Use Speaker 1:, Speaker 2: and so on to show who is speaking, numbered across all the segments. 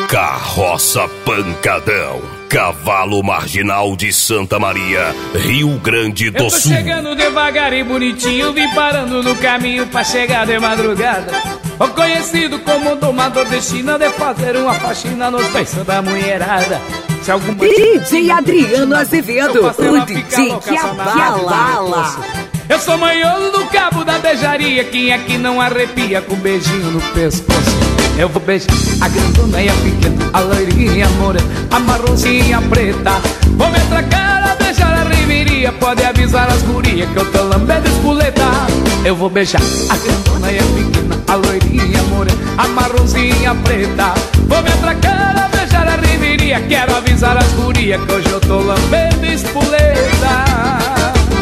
Speaker 1: Carroça Pancadão, cavalo marginal de Santa Maria, Rio Grande do Sul.
Speaker 2: Eu tô chegando devagar e bonitinho, vim parando no caminho pra chegar de madrugada. O conhecido como domador de China, de fazer uma faxina nos beiços da mulherada. Se algum
Speaker 3: DJ Adriano Azevedo, o DJ que abala.
Speaker 2: Eu sou manhoso do cabo da beijaria, quem é que não arrepia com um beijinho no pescoço? Eu vou beijar a grandona e a pequena, a loirinha, a morena, a marronzinha, a preta. Vou me atracar a beijar a riveria, pode avisar as gurias que eu tô lambendo espoleta. Eu vou beijar a grandona e a pequena, a loirinha, a morena, a marronzinha, a preta. Vou me atracar a beijar a riveria, quero avisar as gurias que hoje eu tô lambendo espoleta.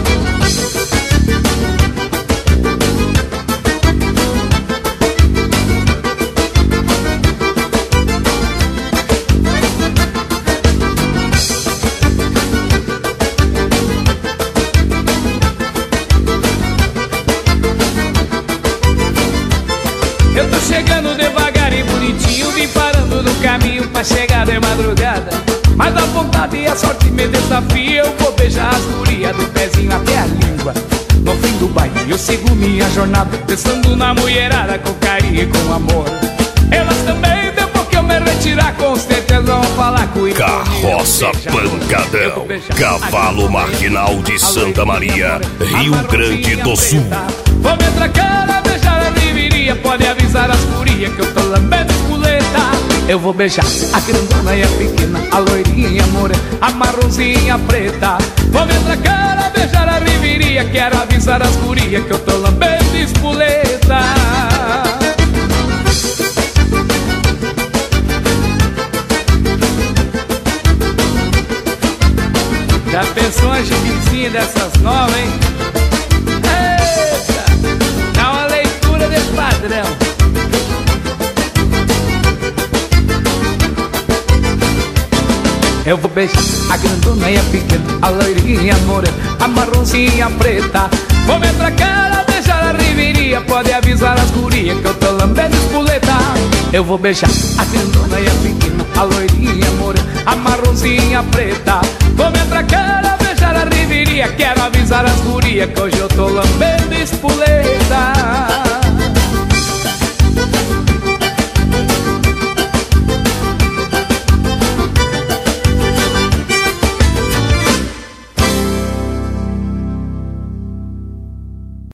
Speaker 2: Eu tô chegando devagar e bonitinho, vim parando no caminho pra chegar de madrugada. Mas a vontade e a sorte me desafia, eu vou beijar as gurias do pezinho até a língua. No fim do baile eu sigo minha jornada, pensando na mulherada com carinho e com amor. Elas também, depois que eu me retirar, com certeza vão falar comigo.
Speaker 1: Carroça Pancadão, cavalo marginal de Santa Maria, Rio Grande do Sul.
Speaker 2: Vou me atracar a beijar a riveria, pode avisar as gurias que eu tô lambendo espoleta. Eu vou beijar a grandona e a pequena, a loirinha, a morena, a marronzinha, a preta. Vou me atracar a beijar a riveria, quero avisar as gurias que eu tô lambendo espoleta. Já pensou uma gibizinha dessas novas, hein? Eita! Dá uma leitura desse padrão. Eu vou beijar a grandona e a pequena, a loirinha, a morena, a marronzinha, a preta. Vou me atracar a beijar a riveria, pode avisar as gurias que eu tô lambendo espoleta. Eu vou beijar a grandona e a pequena, a loirinha, a morena, a marronzinha, a preta. Vou me atracar a beijar a riveria, quero avisar as gurias que hoje eu tô lambendo espoleta.